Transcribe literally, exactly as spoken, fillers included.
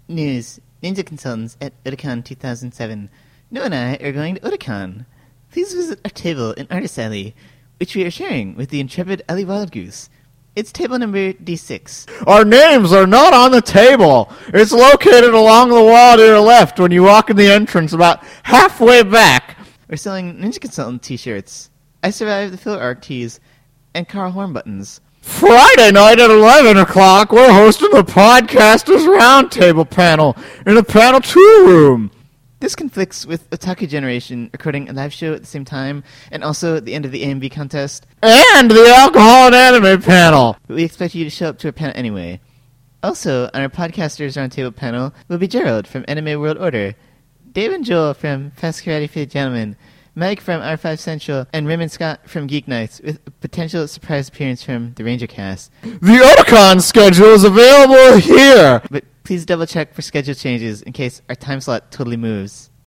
News. Ninja Consultants at Otakon two thousand seven. Noah and I are going to Otakon. Please visit our table in Artist Alley, which we are sharing with the intrepid Ali Wildgoose. It's table number D six. Our names are not on the table. It's located along the wall to your left when you walk in the entrance about halfway back. We're selling Ninja Consultant t-shirts, I Survived the Filler Arc tees, and Carl Horn buttons. Friday night at eleven o'clock, we're hosting the Podcasters Roundtable panel in the Panel two room. This conflicts with Otaku Generation recording a live show at the same time, and also at the end of the A M V contest. And the Alcohol and Anime panel. But we expect you to show up to our panel anyway. Also, on our Podcasters Roundtable panel will be Gerald from Anime World Order, Dave and Joel from Fast Karate for the Gentlemen, Mike from R five Central, and Raymond Scott from Geek Nights, with a potential surprise appearance from the Ranger Cast. The Otakon schedule is available here! But please double check for schedule changes in case our time slot totally moves.